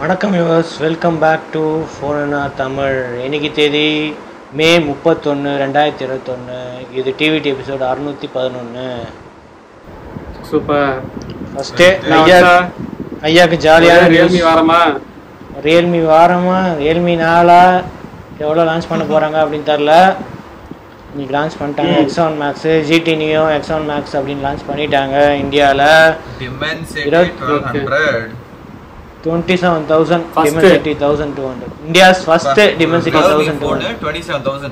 வணக்கம் viewers, welcome back to Fona Tamil. இன்னைக்கு தேதி மே 31, 2021. இது டிவிடி எபிசோடு 611. சூப்பர். ஃபஸ்ட்டு ஐயாவுக்கு ஜாலியாக ரியல்மி வாரமா ரியல்மி 4 எவ்வளோ லான்ச் பண்ண போகிறாங்க அப்படின்னு தெரில. இன்னைக்கு லான்ச் பண்ணிட்டாங்க. X7 Max, GT Neo X7 Max அப்படின்னு லான்ச் பண்ணிட்டாங்க இந்தியாவில். 27,000 Dimensity 1200. India's first Dimensity 1200. 27,000.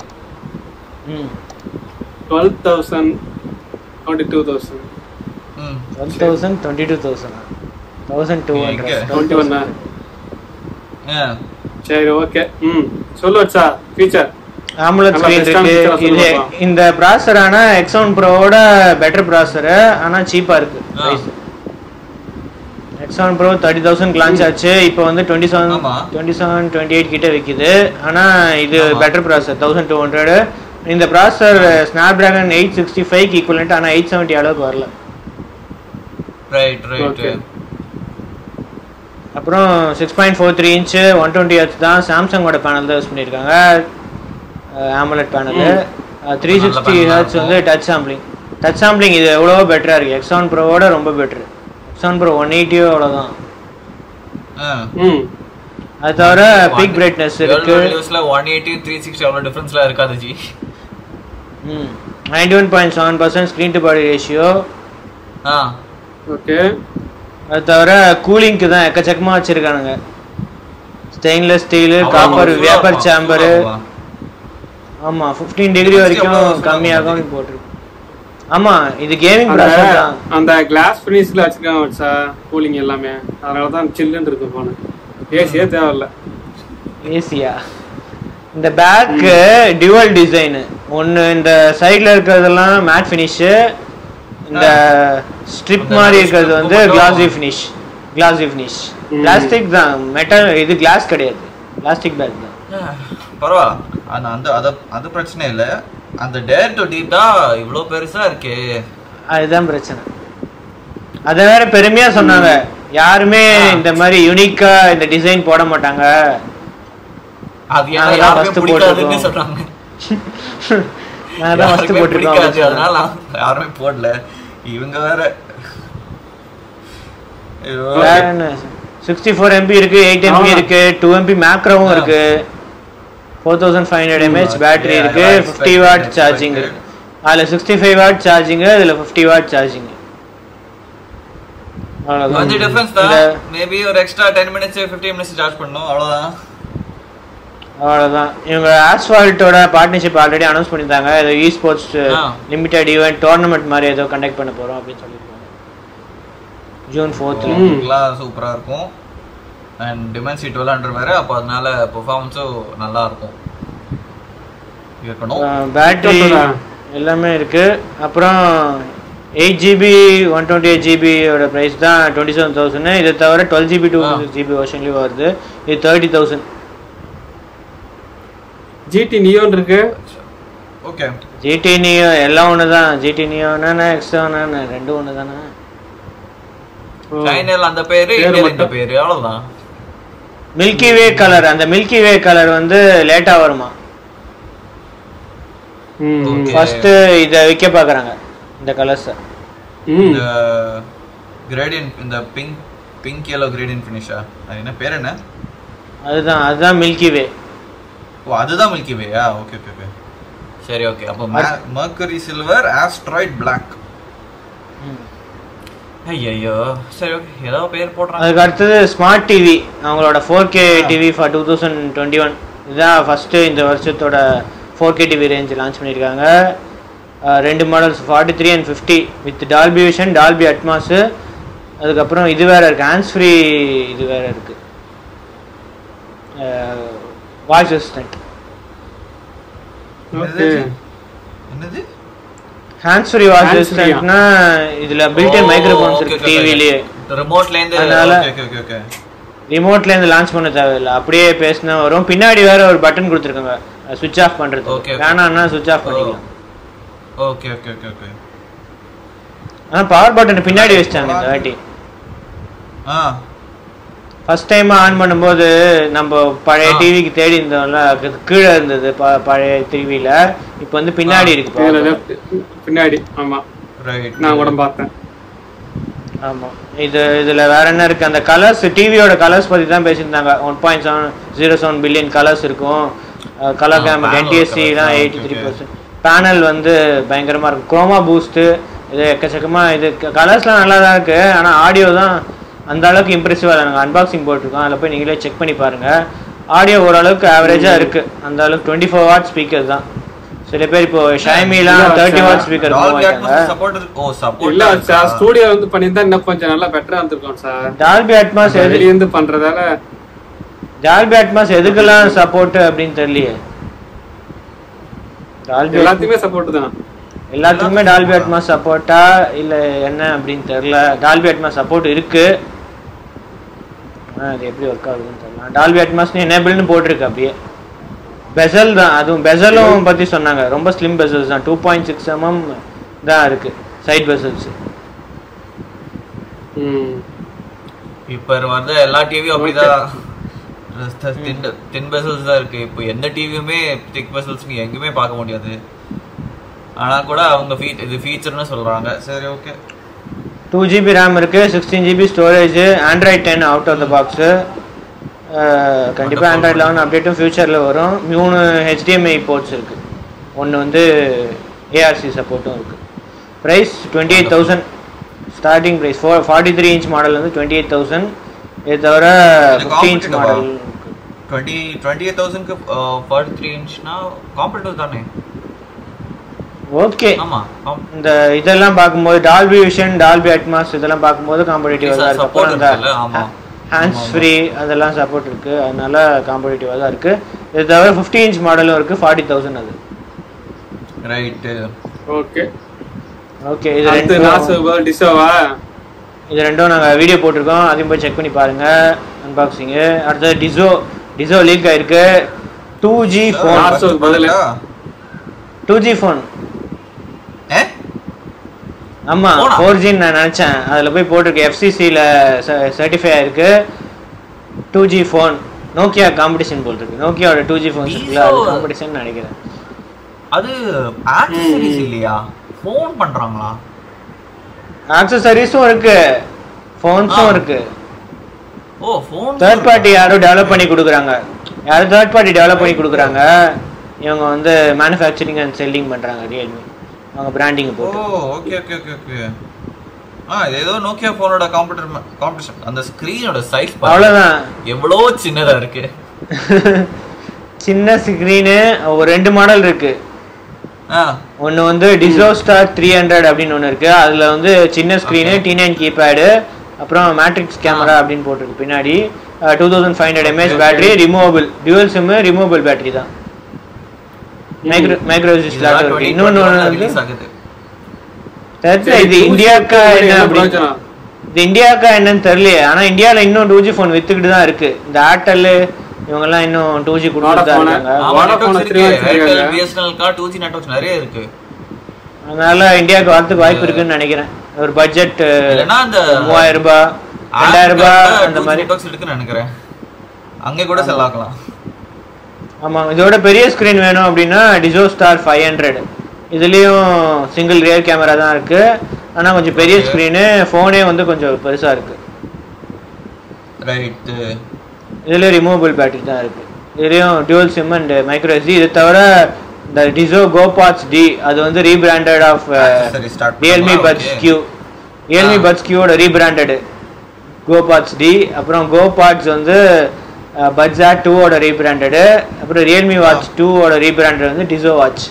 12,000 22,000. 12,000 22,000. 1,200. 21. சரி, ஓகே. சொல்லு வச்சா ஃபீச்சர். AMOLED ஸ்கிரீன் இருக்கு. இது இந்த ப்ராசரான X7 Proவோட பெட்டர் ப்ராசர், ஆனா சீப்பா இருக்கு பிரைஸ். X7 Pro 30,000 லான்ச் ஆச்சு. இப்போ வந்து 27-28 கிட்ட விக்குது. ஆனா இது பெட்டர் ப்ராசர் 1200. இந்த ப்ராசர் Snapdragon 865 ஈக்குவலன்ட், ஆனா 870 அளவுக்கு வரல. ரைட். அப்புறம் 6.43 இன்ச் 120 Hz தான். சாம்சங்கோட பேனல் தான் யூஸ் பண்ணியிருக்காங்க. AMOLED பேனல் 360 Hz வந்து டச் சாம்பிளிங் இது எவ்வளவோ பெட்டரா இருக்கு. X7 Proவோட ரொம்ப பெட்டர். X7 Pro 180 அவ்வளவுதான். அது தவிர பீக் பிரைட்னஸ் இருக்கு. 180 360 அவ்வளவு டிஃபரன்ஸ்ல இருக்காது ji. 91.7% screen to body ratio. Okay. அது தவிர கூலிங்க்கு தான் எக்கச்சக்கமா வச்சிருக்கானுங்க. Stainless steel, copper, vapour chamber. ஆமா, 15 டிகிரி வரைக்கும் கம்மியாகும் போட்டுருக்கு. ஆமா, இது கேமிங் ப்ராசஸ் தான். அந்த கிளாஸ் ஃபினிஷ்ல வச்சிருக்காங்க வச்சா கூலிங் எல்லாமே. அதனால தான் சில்லுன்னு இருக்கு போன். ஏசியே தேவையில்ல. ஏசியா? இந்த பேக் டுவல் டிசைன். ஒன்னு இந்த சைடுல இருக்கிறதெல்லாம் மேட் ஃபினிஷ், இந்த ஸ்ட்ரிப் மாதிரி இருக்கிறது வந்து கிளாசி ஃபினிஷ். பிளாஸ்டிக் தான், மெட்டல். இது கிளாஸ் கிடையாது, பிளாஸ்டிக் பேக் தான். பரவாயில்ல, அது பிரச்சனை இல்லை. அந்த டேர் டு டீப் தான் இவ்வளோ பெருசா இருக்கே, அதுதான் பிரச்சனை. அத வேற பெருமையா சொன்னாங்க. யாருமே இந்த மாதிரி யூனிக்கா இந்த டிசைன் போட மாட்டாங்க. அது யாருமே பிடிக்காதுன்னு சொல்றாங்க. நான் தான் ஃபர்ஸ்ட் போட்டுருக்கேன், அதனால யாருமே போடல. இவங்க வேற 64 MB இருக்கு, 8 MB இருக்கு, 2 MB மேக்ரோவும் இருக்கு, 4500 mAh பேட்டரி இருக்கு, 50 வாட் சார்ஜிங் இருக்கு. அதுல 65 வாட் சார்ஜிங், இதுல 50 வாட் சார்ஜிங். கொஞ்சம் டிஃபரன்ஸ் தான். மேபி ஒரு எக்ஸ்ட்ரா 10 மினிட்ஸ் 15 மினிட்ஸ் சார்ஜ் பண்ணனும், அவ்வளவுதான். இவங்க ஆஸ்பால்ட்டோட பார்ட்னர்ஷிப் ஆல்ரெடி அனௌன்ஸ் பண்ணிட்டாங்க. ஏதோ eSports லிமிடெட் ஈவென்ட் டோர்னமெண்ட் மாதிரி ஏதோ கண்டக்ட் பண்ண போறோம் அப்படின்னு சொல்லிருக்காங்க. ஜூன் 4th சூப்பரா இருக்கும். அண்ட் Dimensity 1200 வேற, அப்ப அதனால பெர்ஃபார்மன்ஸும் நல்லா இருக்கும். பேட்டரி எல்லாமே இருக்கு. அப்புறம் 8GB 128GB ஓட பிரைஸ் தான் 27,000. இதை தவிர 12GB 256GB வெர்ஷன்லயும் வருது. இது 30,000. GT Neo இருக்கு. ஓகே, GT Neo எல்லாம் ஒண்ணுதான். GT Neo X7 ரெண்டும் ஒண்ணுதானே. சைனால அந்த பேரு, இந்தியால இந்த பேரு, அவ்வளவுதான். மில்கி வே கலர், அந்த மில்கி வே கலர் வந்து லேட்டா வருமா. ஃபர்ஸ்ட் இத விக்க பாக்குறாங்க இந்த கலர்ஸ். இந்த கிரேடியன்ட், இந்த பிங்க் yellow கிரேடியன்ட் ஃபினிஷா, அது என்ன பேர் என்ன? அதுதான் மில்கி வே. ஓ, அதுதான் மில்கி வேயா? ஓகே. சரி, ஓகே. அப்ப Mercury Silver, Asteroid Black. ஐயோ, சரி, ஓகே. ஏதோ பேர் போடுறாங்க. அதுக்கு அடுத்தது ஸ்மார்ட் டிவி. அவங்களோட 4K டிவி ஃபார் 2021. இதுதான் ஃபர்ஸ்ட் இந்த வருஷத்தோட 4K டிவி ரேஞ்ச் லான்ச் பண்ணியிருக்காங்க. ரெண்டு models 43 and 50 with Dolby vision, Dolby Atmos. அதுக்கப்புறம் இது வேற இருக்கு, ஹேண்ட்ஸ் ஃப்ரீ இது வேற இருக்கு, வாய்ஸ் அசிஸ்டன்ட். என்னது ஹேண்ட்ஸ் ஃப்ரீ வாய்ஸ் அசிஸ்டன்ட்னா இதுல பில்ட்-இன் மைக்ரோஃபோன்ஸ் இருக்கு டிவிலயே. ரிமோட்ல இருந்து, ஓகே. ரிமோட்ல இருந்து லான்ச் பண்ண தேவையில்ல, அப்படியே பேசினா வரும். பின்னாடி வேற ஒரு பட்டன் கொடுத்துருக்காங்க சுவிட்ச் ஆஃப் பண்றது. வேணாம்னா சுவிட்ச் ஆஃப் பண்ணிக்கலாம். ஓகே. ஆனா பவர் பட்டன் பின்னாடி வச்சிட்டாங்க இந்த வாட்டி. ஃபர்ஸ்ட் டைம் ஆன் பண்ணும்போது நம்ம பழைய டிவிக்கு தேடி இருந்தோம்ல, கீழே இருந்தது பழைய டிவியில. இப்போ வந்து பின்னாடி இருக்கு, பின்னாடி. ஆமா ரைட், நான் கூட பார்த்தேன். ஆமா, இதுல வேற என்ன இருக்கு, அந்த கலர்ஸ், டிவியோட கலர்ஸ் பத்தி தான் பேசியிருந்தாங்க. 1.07 பில்லியன் கலர்ஸ் இருக்கும். கலர் கேமரா NTSC-லாம் 83%. பேனல் வந்து பயங்கரமா இருக்கும். குரோமா பூஸ்ட், இது எக்கச்சக்கமா. இது கலர்ஸ்லாம் நல்லா தான் இருக்கு, ஆனா ஆடியோ தான் அந்த அளவுக்கு இம்ப்ரெசிவா இல்லை. நாங்கள் அன்பாக்சிங் போட்டிருக்கோம், அதில் போய் நீங்களே செக் பண்ணி பாருங்க. ஆடியோ ஓரளவுக்கு ஆவரேஜா இருக்கு, அந்த அளவுக்கு. 24 வாட் ஸ்பீக்கர் தான். சில பேர் இப்போ ஷைமிலாம் 30 வாட் ஸ்பீக்கர் இல்ல சார், ஸ்டுடியோ வந்து பண்ணிருந்தா இன்னும் கொஞ்சம் நல்லா பெட்டரா இருந்திருக்கும் சார். டால்பி அட்மாஸ் வெளிய இருந்து பண்றதால டால்பி அட்மாஸ் எதுக்கெல்லாம் சப்போர்ட் அப்படின்னு தெரியலையே. எல்லாத்துக்குமே சப்போர்ட் தான். எல்லாத்துக்குமே டால்பி அட்மாஸ் சப்போர்ட்டா இல்ல என்ன அப்படின்னு தெரியல. டால்பி அட்மாஸ் சப்போர்ட் இருக்கு, அது எப்படி ஒர்க் ஆகுதுன்னு தெரியல. டால்பி அட்மாஸ் எனேபிள்னு போட்டிருக்கு அப்படியே. பெசல் தான், அதுவும் பெசலும் பத்தி சொன்னாங்க. ரொம்ப ஸ்லிம் பெசல்ஸ் தான், 2.6 mm தான் இருக்கு சைட் பெசல்ஸ். இப்போ வந்து எல்லா டிவியும் அப்படிதான் தின் பெசல்ஸ் தான் இருக்கு. இப்போ எந்த டிவியுமே திக் பெசல்ஸ் நீ எங்கேயுமே பார்க்க முடியாது. ஆனா கூட அவங்க இது ஃபீச்சர்னு சொல்றாங்க. சரி, ஓகே. 2GB RAM இருக்கு, 16GB storage, Android 10 out of the box. கண்டிப்பா Android 11 அப்டேட்டும் ஃபியூச்சர்ல வரும். 3 HDMI போர்ட்ஸ் இருக்கு, ஒன்று வந்து ARC சப்போர்ட்டும் இருக்கு. Price 28,000 starting price. 43 inch model வந்து 28,000. இது தவிர 50 இன்ச் மாடல் 28,000க்கு 43 இன்ச்னா காம்படிட்டிவ் தானே? ஓகே. ஆமா, இந்த இதெல்லாம் பார்க்கும்போது டால்பி விஷன், டால்பி அட்மாஸ் இதெல்லாம் பார்க்கும்போது காம்படிட்டிவா தான் இருக்கு. அப்புறம் அந்த ஹேண்ட்ஸ் ஃப்ரீ அதெல்லாம் சப்போர்ட் இருக்கு, அதனால காம்படிட்டிவா தான் இருக்கு. இது தவிர 50 இன்ச் மாடலும் இருக்கு, 40,000 அது. Right, okay okay. இது ரெண்டும் நாங்கள் வீடியோ போட்டிருக்கோம், அதையும் போய் செக் பண்ணி பாருங்க. அன்பாக்சிங்கு. அடுத்தது டிசோ லீக் ஆயிருக்கு. 2G phone. 2G phone. ஆமா, 4G நான் நினைச்சேன். அதுல போய் போட்டிருக்கு, FCC-ல சர்டிஃபை ஆயிருக்கு. 2G phone. நோக்கியா காம்படிஷன் போட்டிருக்கு. நோக்கியாவோட 2G ஃபோன் இருக்குல்ல, அது காம்படிஷன் நினைக்கிறேன். அது ஆக்சஸரீஸ் இல்லையா, ஃபோன் பண்றாங்களா? ஆக்சஸரீஸும் இருக்கு, ஃபோன்ஸும் இருக்கு. ஓ, ஃபோன் தேர்ட் பார்ட்டி யாரும் டெவலப் பண்ணி கொடுக்குறாங்க. யாரும் தேர்ட் பார்ட்டி டெவலப் பண்ணி கொடுக்குறாங்க. இவங்க வந்து மேனுஃபேக்சரிங் அண்ட் செல்லிங் பண்றாங்க. ரியல்மி அவங்க பிராண்டிங் போட்டு. Oh, okay okay okay okay. ஏதோ நோக்கியா ஃபோனோட காம்படிஷன். அந்த ஸ்கிரீனோட சைஸ் அவ்வளவுதான், எவ்வளவு சின்னதா இருக்கு. சின்ன ஸ்கிரீனு. ஒரு 2 மாடல் இருக்கு. ஒன்று வந்து டிசோ ஸ்டார் 300 அப்படின்னு ஒன்று இருக்கு. அதுல வந்து சின்ன ஸ்கிரீனு, T9 கீபேடு, அப்புறம் மேட்ரிக்ஸ் கேமரா அப்படின்னு போட்டிருக்கு பின்னாடி. 2500 mAh battery, removable, dual sim, removable battery தான். மைக்ரோ SD ஸ்லாட் இருக்கு. இன்னொன்று இது இந்தியாக்கா என்ன அப்படின்னு, இது இந்தியாக்கா என்னன்னு தெரியலையே. ஆனா இந்தியாவில் இன்னும் 2G ஃபோன் வித்துக்கிட்டு தான் இருக்கு. இந்த ஏர்டெல் இவங்கெல்லாம் இன்னும் 2G கொடுத்துட்டு தான் இருக்காங்க. BSNL-க்கு 2G நெட்வொர்க்ஸ் நிறைய இருக்கு. அதனால இந்தியாவுக்கு வரதுக்கு வாய்ப்பு இருக்குன்னு நினைக்கிறேன். ஒரு பட்ஜெட் 3000 ரூபாய் 2000 ரூபாய் அந்த மாதிரி நெட்வொர்க்ஸ் இருக்குன்னு நினைக்கிறேன். அங்கே கூட செல் ஆகலாம். ஆமா, இதோட பெரிய ஸ்கிரீன் வேணும் அப்படின்னா டிசோ ஸ்டார் 500. இதுலயும் சிங்கிள் ரியர் கேமரா தான் இருக்கு, ஆனா கொஞ்சம் பெரிய ஸ்கிரீனு. ஃபோனே வந்து கொஞ்சம் பெருசா இருக்கு. ரைட். இதுல ரிமூவபிள் பேட்டரி தான் இருக்கு. இதுலயும் dual sim and micro SD. இது தவிர இந்த டிசோ கோபாட்ஸ் D, அது வந்து rebranded of Realme buds Q. Realme buds Qவோட ரீபிராண்டட் கோபாட்ஸ் D. அப்புறம் கோபாட்ஸ் வந்து பட்ஸ் Air 2ஓட ரீபிராண்டட். அப்புறம் ரியல்மி வாட்ச் 2ஓட ரீபிராண்டட் வந்து டிசோ வாட்ச்.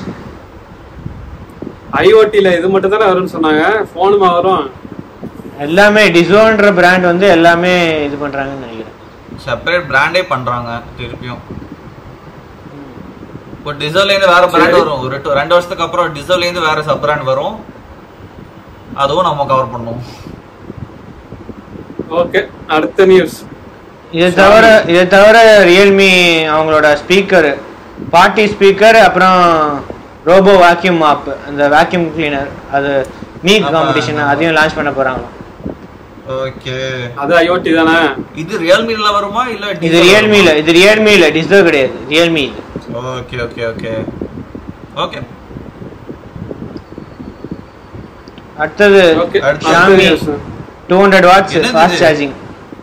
IoT-ல இது மட்டும் தானே வரும்னு சொன்னாங்க, ஃபோனுமா வரும்? எல்லாமே டிசோன்ற பிராண்ட் வந்து எல்லாமே இது பண்றாங்கன்னு நினைக்கிறேன். செப்பரேட் பிராண்டே பண்றாங்க திருப்பியும். இப்போ டிசோல இருந்து வேற பிராண்ட் வரும். ஒரு 2 வருஷத்துக்கு அப்புறம் டிசோல இருந்து வேற சப் பிராண்ட் வரும். அதுவும் நம்ம கவர் பண்ணுவோம். ஓகே, அடுத்த நியூஸ். இதை தவிர ரியல்மி அவங்களோட ஸ்பீக்கர், பார்ட்டி ஸ்பீக்கர், அப்புறம் ரோபோ வாக்யூம் மாப், அந்த வாக்யூம் கிளீனர், அது மீ காம்படிஷன், அதையும் லான்ச் பண்ண போறாங்க. ஓகே அது IoT தானே. இது ரியல்மில வருமா இல்ல இது ரியல்மி இல்ல டிஸ்ப்ளே கிடையாது Realme. Okay okay okay okay. அடுத்தது Xiaomi 200 watts fast charging.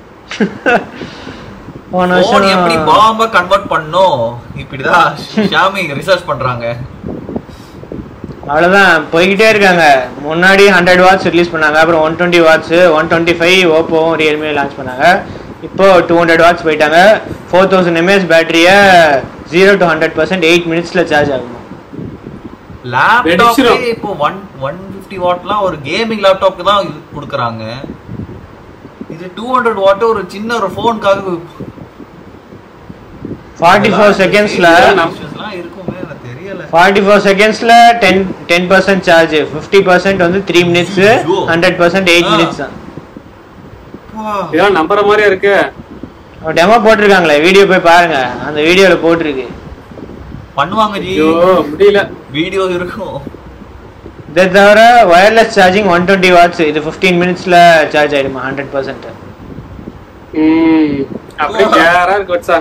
Phone எப்படி பாம்ப கன்வர்ட் பண்ணோம் இப்படிதான் Xiaomi ரிசர்ச் பண்றாங்க. அவ்வளவுதான் போய்கிட்டே இருக்காங்க. முன்னாடி 100 watts ரிலீஸ் பண்ணாங்க, அப்புறம் 120 watts, 125 ஓப்போவும் ரியல்மி லான்ச் பண்ணாங்க. இப்போ 200 watts போயிட்டாங்க. 4000 mAh பேட்டரிய 0 to 100% 8 minutesல சார்ஜ் ஆகும். லேப்டாப் இப்போ 150 வாட்லாம் ஒரு கேமிங் லேப்டாப்க்கு தான் கொடுக்குறாங்க. இது 200 வாட் ஒரு சின்ன ஒரு ஃபோனுக்காக 44 செகண்ட்ஸ்ல இருக்குமே எனக்கு தெரியல. 44 செகண்ட்ஸ்ல 10% சார்ஜ், 50% வந்து 3 minutes, 100% 8 minutes தான். இதெல்லாம் நம்பற மாதிரியே இருக்கு. டெமோ போட்டுருக்காங்களே, வீடியோ போய் பாருங்க, அந்த வீடியோல போட்டுருக்கு. பண்ணுவாங்க ஜி, முடியல, வீடியோ இருக்கும். இதை தவிர வயர்லெஸ் சார்ஜிங் 120 watts, இது 15 minutesல சார்ஜ் ஆயிடுமா 100%. அப்படியே கேரா இருக்கு சார்.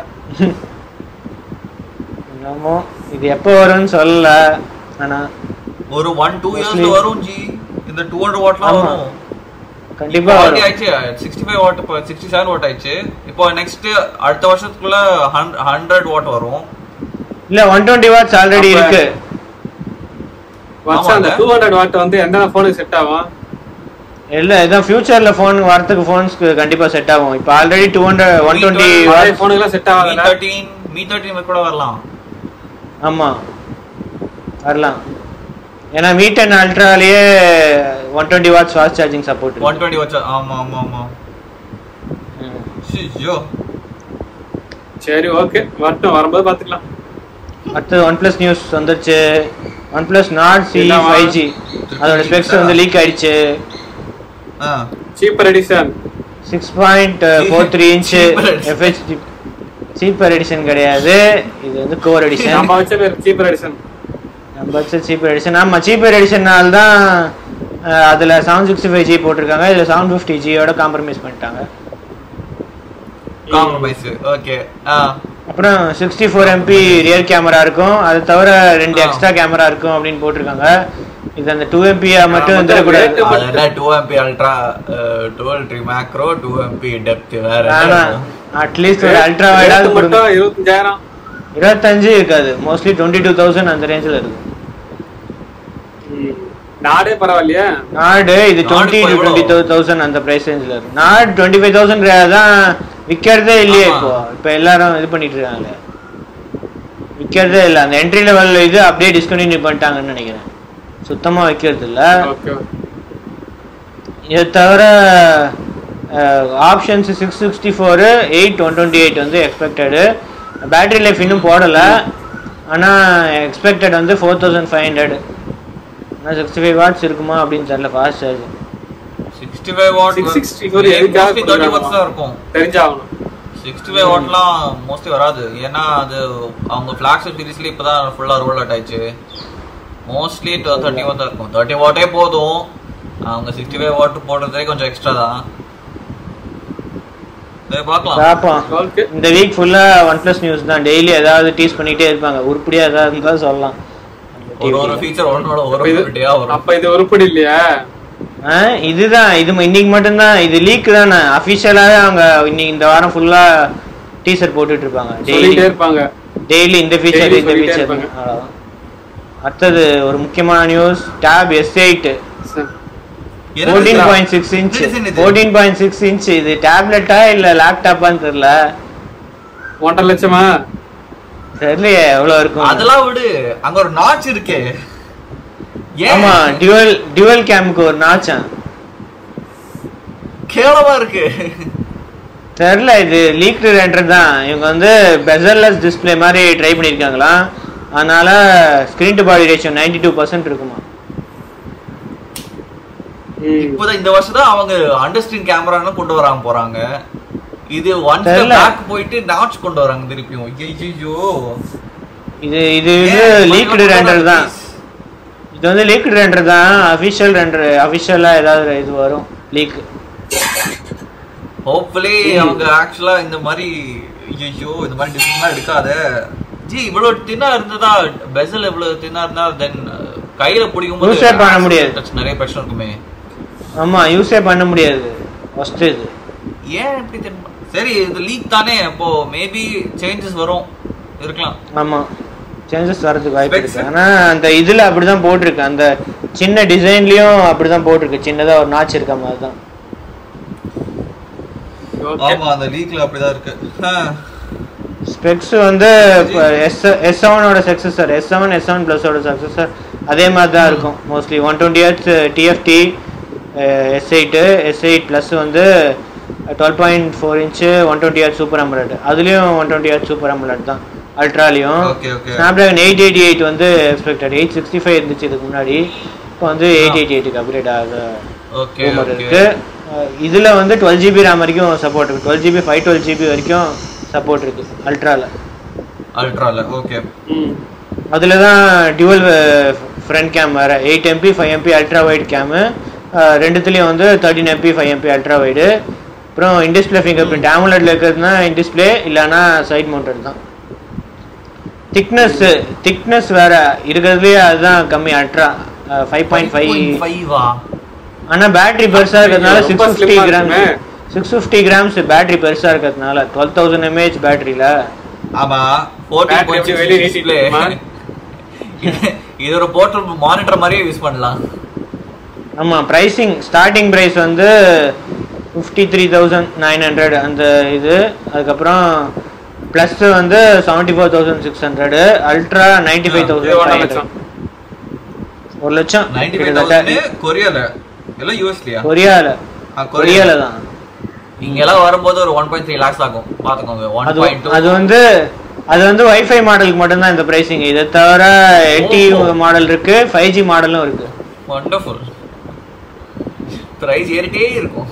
என்னமோ இது எப்போ வரும்னு சொல்லல, ஆனா ஒரு 1-2 இயர்ஸ்ல வரும் ஜி. இந்த 200 வாட்லாம் வரும் கண்டிப்பா வரும். ஆயிடுச்சு 65 வாட், இப்போ 67 வாட் ஆயிடுச்சு. இப்போ நெக்ஸ்ட் அடுத்த வருஷத்துக்குள்ள 100 வாட் வரும். இல்ல 120 watts ஆல்ரெடி இருக்கு. வாட்ஸ் அந்த 200 வாட் வந்து எந்த ஃபோனுக்கு செட் ஆகும்? இல்ல இதான் ஃபியூச்சர்ல ஃபோன் வரதுக்கு ஃபோன்ஸ்க்கு கண்டிப்பா செட் ஆகும். இப்போ ஆல்ரெடி 120 வாட் ஃபோனுக்குலாம் செட் ஆகாதுல. Mi 13 கூட வரலாம். ஆமா வரலாம். ஏன்னா Mi 10 அல்ட்ராலயே 120 watts ஃபாஸ்ட் சார்ஜிங் சப்போர்ட் இருக்கு. 120 watts. ஆமா ஆமா ஆமா. ஐயோ சரி ஓகே, வரட்டும், வரும்போது பாத்துக்கலாம். அடுத்து OnePlus நியூஸ் வந்துருச்சு. OnePlus Nord CE 5G அதோட ஸ்பெக்ஸ் வந்து லீக் ஆயிடுச்சு. Cheaper edition 6.43 inch FHD. Cheaper edition கிடையாது, இது வந்து கோர் எடிஷன். நம்ம வச்ச பேர் சீப்பர் எடிஷன். நம்ம வச்ச சீப்பர் எடிஷன். ஆமா சீப்பர் எடிஷன்னால தான் அதுல 765G போட்டிருக்காங்க, இதுல 750G யோட காம்ப்ரமைஸ் பண்ணிட்டாங்க. Compromise okay. அப்புறம் 64 MP ரியர் கேமரா இருக்கும், அது தவிர 2 எக்ஸ்ட்ரா கேமரா இருக்கும் அப்படின்னு போட்டிருக்காங்க. இது அந்த 2 MP மட்டும் வந்துடக்கூடாது. அதெல்லாம் 2 MP ultra, 12 macro, 2 MP depth வேற. அட்லீஸ்ட் ஒரு அல்ட்ரா வைடாவது கொடுங்க. 25000 25 இருக்காது, மோஸ்ட்லி 22,000 அந்த ரேஞ்சில் இருக்கும். நாடே பரவாயில்லையா? நாடு இது 20 to 22,000 அந்த பிரைஸ் ரேஞ்சில் இருக்கும். நாடு 25,000 தான் விற்கிறதே இல்லையே. இப்போ எல்லாரும் இது பண்ணிட்டு இருக்காங்க, விற்கிறதே இல்லை. அந்த என்ட்ரி லெவல் இது அப்படியே டிஸ்கண்டினியூ பண்ணிட்டாங்கன்னு நினைக்கிறேன், சுத்தமா வைக்கிறது இல்ல. இதை தவிர ஆப்ஷன்ஸ் 664, 8, 128 வந்து எக்ஸ்பெக்டடு. பேட்டரி லைஃப் இன்னும் போடல, ஆனா எக்ஸ்பெக்டட் வந்து 4500. ஆனால் 65 watts இருக்குமா அப்படின்னு தெரியல. ஃபாஸ்ட் சார்ஜ் 65 வாட் 664 எதுக்காக 30 வாட்ஸ் தான் இருக்கும் தெரிஞ்சாகணும். 65 வாட்லாம் மோஸ்ட்லி வராது, ஏன்னா அது அவங்க ஃபிளாக்ஷிப் சீரிஸ்ல இப்பதான் ஃபுல்லா ரோல் அவுட் ஆயிடுச்சு. மோஸ்ட்லி 30 வாட் தான் இருக்கும். 30 வாட்டே போதும். அவங்க 65 வாட் போடுறதே கொஞ்சம் எக்ஸ்ட்ரா தான். பார்ப்போம். இந்த வீக் ஃபுல்லா OnePlus நியூஸ் தான், டெய்லி ஏதாவது டீஸ் பண்ணிட்டே இருப்பாங்க. உருப்படியா ஏதாவது இருந்தா சொல்லலாம். ஒரு ஃபீச்சர் ஒன்னோட ஒரு டேயா வரும். அப்ப இது உருப்படி இல்லையா? இதுதான், இது இன்னைக்கு மட்டும் தான், இது லீக் தானே. அபிஷியலாவே அவங்க இன்னைக்கு இந்த வாரம் ஃபுல்லா டீசர் போட்டுட்டு இருப்பாங்க. டெய்லி இந்த ஃபீச்சர் இந்த ஃபீச்சர். அவ்வளவுதான். அடுத்தது ஒரு முக்கியமான news, Tab S8 14.6 inch. 14.6 inch. இது டேப்லெட்டா இல்ல லேப்டாப்பான்னு தெரியல. 1.5 லட்சமா தெரியலையே எவ்வளவு இருக்கும். அதெல்லாம் விடு, அங்க ஒரு நாட்ச் இருக்கே. ஆமா, டியூவல் கேம்க்கு ஒரு நாட்ச். கேவலமா இருக்கு. தெரியல, இது லீக்டு ரெண்டர் தான். இவங்க வந்து பெசல்லெஸ் டிஸ்பிளே மாதிரி ட்ரை பண்ணிருக்காங்களா, அதனால ஸ்கிரீன் டு பாடி ரேஷியோ 92% இருக்குமா. இப்போதான் இந்த வருஷம் தான் அவங்க அண்டர் ஸ்கிரீன் கேமரான்னு கொண்டு வராம போறாங்க. இது ஒன் ஸ்டெப் பேக் போயிட்டு நாட்ச் கொண்டு வராங்க திருப்பியும். ஐயோ, இது லீக்டு ரெண்டர் தான். இது வந்து லீக்டு ரெண்டர் தான், அபிஷியல் ரெண்டர். அபிஷியலா ஏதாவது இது வரும் லீக். ஹோப்ஃபுல்லி அவங்க ஆக்சுவலா இந்த மாதிரி ஐயோ இந்த மாதிரி டிசிஷன்லாம் எடுக்காத ஜி இவ்வளவு தின்னா இருந்ததா பெசல் இவ்வளவு தின்னா இருந்தா தென் கையில பிடிக்கும் போது யூஸே பண்ண முடியாது, நிறைய பிரச்சனை இருக்குமே. ஆமா யூஸே பண்ண முடியாது ஃபர்ஸ்ட் இது. ஏன் இப்படி தெரியுமா? சரி இது லீக் தானே, அப்போ மேபி சேஞ்சஸ் வரும் இருக்கலாம். ஆமா சேஞ்சஸ் வரதுக்கு வாய்ப்பு இருக்கு. ஆனா அந்த இதுல அப்படிதான் போட்டிருக்கு, அந்த சின்ன டிசைன்லயும் அப்படிதான் போட்டிருக்கு, சின்னதா ஒரு நாட்ச் இருக்க மாதிரி தான். ஆமா அந்த லீக்ல அப்படிதான் இருக்கு. ஸ்பெக்ஸ் வந்து S7ஓட சக்சஸர், S7 S7 Plus-ஓட சக்சஸர் அதே மாதிரி தான் இருக்கும் mostly. 120Hz TFT S8 S8 Plus வந்து 12.4 inch 120Hz சூப்பர் AMOLED, அதுலயும் 120Hz சூப்பர் AMOLED தான் அல்ட்ராலையும். ஸ்னாப்டிராகன் 888 வந்து எக்ஸ்பெக்டட், 865 இருந்துச்சு இதுக்கு முன்னாடி, இப்போ வந்து 888க்கு அப்கிரேட் ஆகுது இருக்கு. இதுல வந்து 12GB RAM வரைக்கும் சப்போர்ட் இருக்கு, 12GB 512GB வரைக்கும் சப்போர்ட் இருக்கு அல்ட்ரால. ஓகே, அதுல தான் டியூவல் ஃப்ரண்ட் கேம் வேற, 8MP 5MP ultra wide game, ரெண்டுத்துலயும் வந்து 13MP 5MP அல்ட்ரா வைடு. அப்புறம் இன்டிஸ்பிளே ஃபிங்கர் பிரிண்ட், AMOLEDல இருக்கிறதுனா இன்டிஸ்பிளே, இல்லைன்னா சைட் மவுண்டட் தான். திக்னஸ் வேற இருக்கிறதுலயே அதுதான் கம்மி, அல்ட்ரா 5.5. ஆனா பேட்டரி பெருசா இருக்கிறதுனால 650 கிராம்ஸ் பேட்டரி பெருசா இருக்கிறதுனால 12,000 mAh பேட்டரியில. ஆமா 14.6 டிஸ்ப்ளே, இது ஒரு போர்ட்டபிள் மானிட்டர் மாதிரியே யூஸ் பண்ணலாம். ஆமா பிரைசிங் ஸ்டார்டிங் பிரைஸ் வந்து 53,900 அந்த இது. அதுக்கப்புறம் பிளஸ் வந்து 74,600, அல்ட்ரா 95,500. 1 லட்சம். 95,000 கொரியால இல்ல யூஎஸ்லயா? கொரியால தான். இங்க எல்லாம் வரும்போது ஒரு 1.3 lakhs ஆகும் பாத்துக்கோங்க. 1.2 அது வந்து வைஃபை மாடலுக்கு மட்டும் தான் இந்த பிரைசிங். இதை தவிர 80 மாடல் இருக்கு, 5G மாடலும் இருக்கு. வண்டர்ஃபுல். பிரைஸ் ஏறிட்டே இருக்கும்.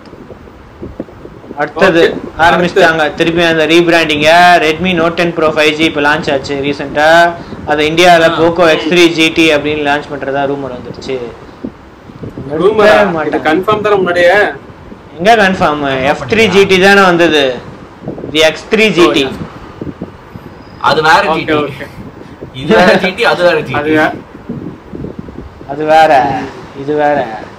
அடுத்தது ஆரம்பிச்சிட்டாங்க திருப்பி அந்த ரீபிராண்டிங்க. Redmi Note 10 Pro 5G இப்போ லான்ச் ஆச்சு ரீசெண்டா. அது இந்தியாவில் Poco X3 GT அப்படின்னு லான்ச் பண்றதா ரூமர் வந்துருச்சு. கன்ஃபார்ம் தர முன்னாடியே எங்க கன்ஃபார்ம்? F3 GT தானே வந்தது, தி X3 GT. அது வேற GT, இது வேற GT, அது வேற GT, அது வேற இது வேற.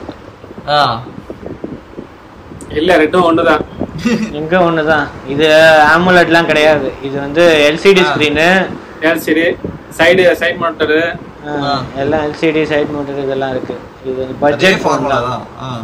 இல்ல ரெண்டும் ஒண்ணுதான். எங்க ஒண்ணுதான். இது AMOLEDலாம் கிடையாது, இது வந்து LCD screen, LCD side side monitor எல்லாம் LCD சைடு மானிட்டர் இதெல்லாம் இருக்கு. இது பட்ஜெட் ஃபார்முலா தான்.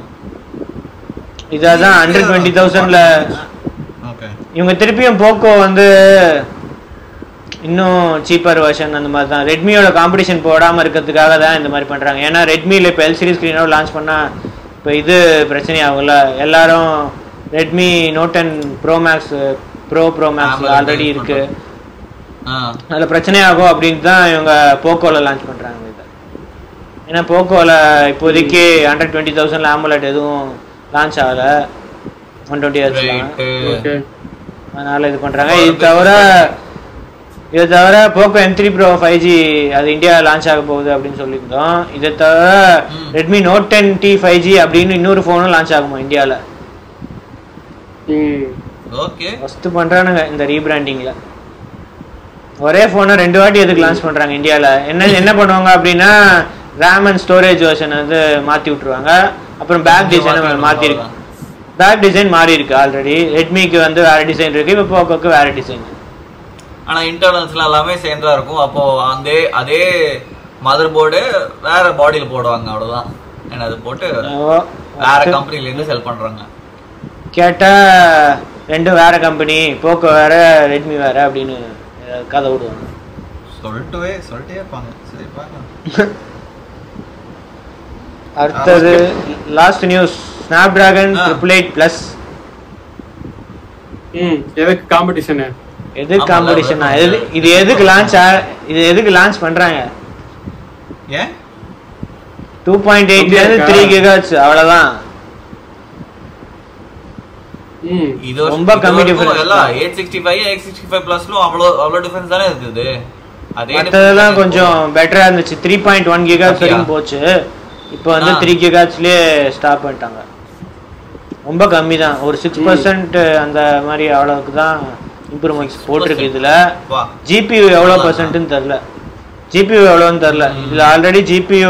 இதான் 120,000ல. ஓகே, இவங்க திருப்பியும் போக்கோ வந்து இன்னும் சீப்பர் வெர்ஷன் அந்த மாதிரி தான், ரெட்மியோட காம்படிஷன் போடாமல் இருக்கிறதுக்காக தான் இந்த மாதிரி பண்ணுறாங்க. ஏன்னா ரெட்மியில் இப்போ LCD ஸ்க்ரீனோட லான்ச் பண்ணால் இப்போ இது பிரச்சனை ஆகும்ல. எல்லாரும் Redmi Note 10 Pro Max already இருக்கு, அதில் பிரச்சனை ஆகும் அப்படின்ட்டு தான் இவங்க போக்கோவில் லான்ச் பண்ணுறாங்க இதை. ஏன்னா போக்கோவில் இப்போதைக்கு 120,000 AMOLED எதுவும் லான்ச் ஆகலை, 120Hz. அதனால் இது பண்ணுறாங்க. இதை தவிர போக்கோ M3 Pro 5G அது இந்தியா லான்ச் ஆக போகுது அப்படின்னு சொல்லியிருந்தோம். இதை தவிர ரெட்மி Note 10T 5G அப்படின்னு இன்னொரு ஃபோனும் லான்ச் ஆகுமா இந்தியாவில். ஓகே, ஃபஸ்ட்டு பண்ணுறானுங்க இந்த ரீபிராண்டிங்கில். ஒரே ஃபோனை 2 வாட்டி எதுக்கு லான்ச் பண்ணுறாங்க இந்தியாவில்? என்ன பண்ணுவாங்க அப்படின்னா ரேம் அண்ட் ஸ்டோரேஜ் வெர்ஷன் வந்து மாற்றி விட்ருவாங்க. அப்புறம் பேக் டிசைனை மாற்றிருக்கு, பேக் டிசைன் மாறி இருக்கு ஆல்ரெடி. ரெட்மிக்கு வந்து வேறு டிசைன் இருக்குது, இப்போ போக்கோக்கு வேறு டிசைன். ஆனால் இன்டர்னல்ஸ்லாம் எல்லாமே சேர்ந்தா இருக்கும். அப்போது அதே மதர் போர்டு வேற பாடியில் போடுவாங்க, அவ்வளோதான். ஏன்னா அது போட்டு வேற கம்பெனிலேருந்து செல் பண்ணுறாங்க. கேட்டால் ரெண்டும் வேற கம்பெனி, போக்கோ வேற ரெட்மி வேற அப்படின்னு கதை விடுவாங்க. சொல்லிட்டே இருப்பாங்க. சரி பார்க்கலாம். அடுத்தது லாஸ்ட் நியூஸ், ஸ்னாப்டிராகன் 888 Plus. எதுக்கு காம்படிஷனு? எதுக்கு காம்படிஷனா? இது எதுக்கு லான்ச் பண்றாங்க? ஏன் 2.8 ல இருந்து 3 GHz அவ்வளவுதான். இது ரொம்ப கம்மி டிஃபரன்ஸ். எல்லாம் 865 865 Plusல அவ்வளவு டிஃபரன்ஸ் தானே இருக்குது. அதெல்லாம் கொஞ்சம் பெட்டரா இருந்துச்சு. 3.1 GHz வரைக்கும் போச்சு. இப்போ வந்து 3 GHzலயே ஸ்டாப் பண்ணிட்டாங்க. ரொம்ப கம்மி தான், ஒரு 6% அந்த மாதிரி அவ்வளோக்கு தான் இம்ப்ரூவ்மெண்ட்ஸ் போட்டிருக்கு. இதில் வா ஜிபியூ எவ்வளோ பர்சன்ட்னு தெரில, ஜிபியூ எவ்வளோன்னு தெரில. இதில் ஆல்ரெடி ஜிபியூ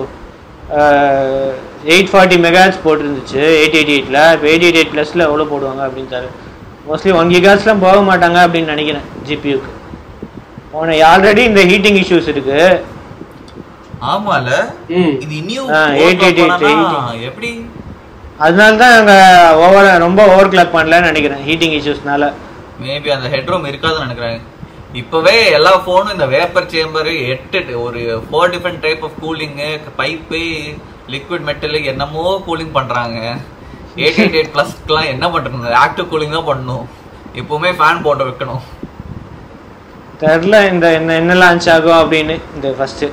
840 மெகாஹெர்ட்ஸ் போட்டிருந்துச்சு 888ல். இப்போ 888 ப்ளஸில் எவ்வளோ போடுவாங்க அப்படின்னு தர மோஸ்ட்லி 1 GHz போக மாட்டாங்க அப்படின்னு நினைக்கிறேன் ஜிபியூக்கு. ஆல்ரெடி இந்த ஹீட்டிங் இஷ்யூஸ் இருக்கு. ஆமால ம் இது இன்னும் 888 எப்படி அதனால தான் அவங்க ரொம்ப ஓவர் கிளாக் பண்ணலன்னு நினைக்கிறேன் ஹீட்டிங் இஷ்யூஸ்னால. மேபி அந்த ஹெட்ரூம் இருக்காதுன்னு நினைக்கிறேன். இப்பவே எல்லா போனும் இந்த வேப்பர் சேம்பர் 8 ஒரு 4 different type of cooling, pipe, liquid metal என்னமோ கூலிங் பண்றாங்க. 888 பிளஸ்க்குலாம் என்ன பண்றது, ஆக்டிவ் கூலிங் தான் பண்ணணும். எப்பவுமே ஃபேன் போட்டு வைக்கணும். தெரில இந்த என்ன லான்ச் ஆகும் அப்படின்னு. இந்த ஃபர்ஸ்ட்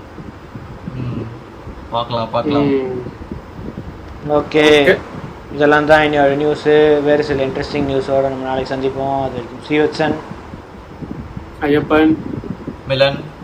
பார்க்கலாம். ஓகே, இதெல்லாம் தான் என்னோட நியூஸு. வேறு சில இன்ட்ரெஸ்டிங் நியூஸோட நம்ம நாளைக்கு சந்திப்போம். அது வரைக்கும் ஸ்ரீவத்சன், ஐயப்பன், மிலன்.